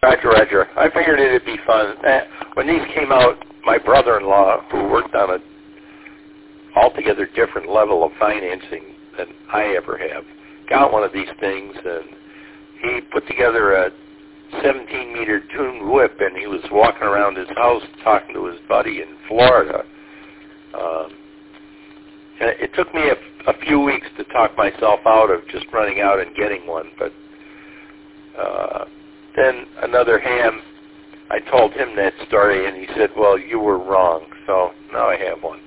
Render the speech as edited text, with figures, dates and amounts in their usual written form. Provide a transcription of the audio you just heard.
Roger. I figured it'd be fun. When these came out, my brother-in-law, who worked on an altogether different level of financing than I ever have, got one of these things, and he put together a 17-meter tuned whip, and he was walking around his house talking to his buddy in Florida. And it took me a few weeks to talk myself out of just running out and getting one, but then another ham, I told him that story, and he said, well, you were wrong, so now I have one.